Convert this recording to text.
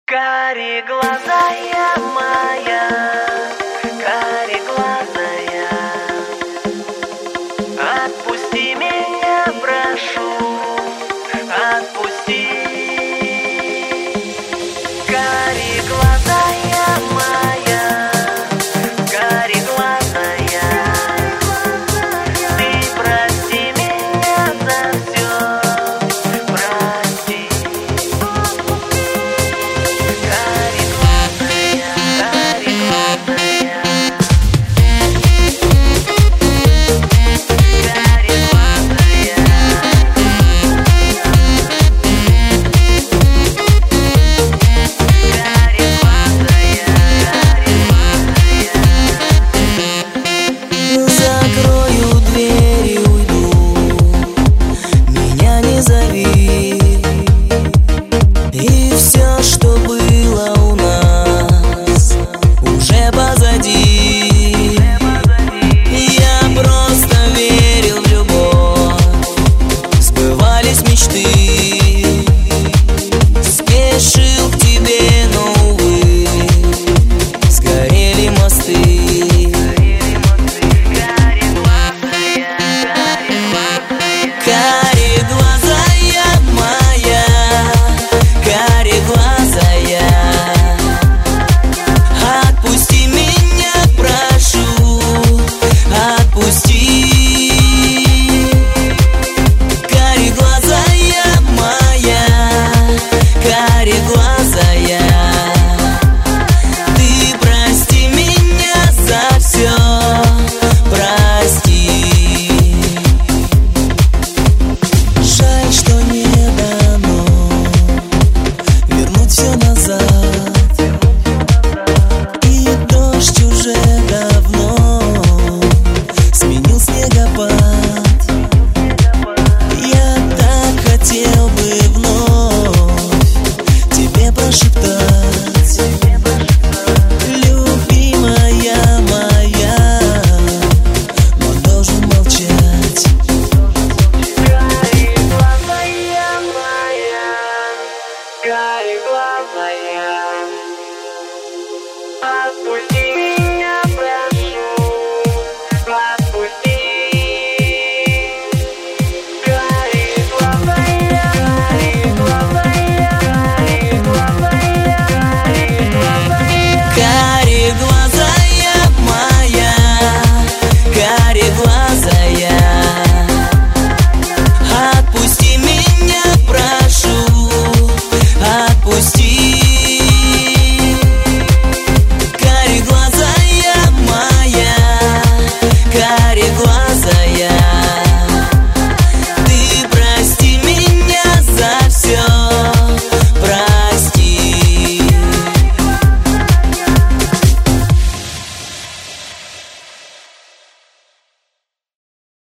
Кареглазая моя, кареглазая, отпусти меня, прошу, отпусти. Кареглазая моя, кареглазая, ты прости меня за все, прости. Закрою дверь и уйду, меня не зови. И все, что было у нас, уже позади. Я просто верил в любовь, сбывались мечты. Спешил к тебе, но, увы, сгорели мосты. Кареглазая моя, кареглазая, отпусти меня, прошу, отпусти. Кареглазая моя, кареглазая, ты прости меня за все, прости. Жаль, что не дано вернуть все назад. И дождь уже давно сменил снегопад. Я так хотел бы вновь тебе прошептать: любимая моя, но должен молчать. Кареглазая моя, кареглазая, отпусти меня, прошу, отпусти. Кареглазая, кареглазая, кареглазая, кареглазая. Кареглазая моя, кареглазая, отпусти меня, прошу, отпусти.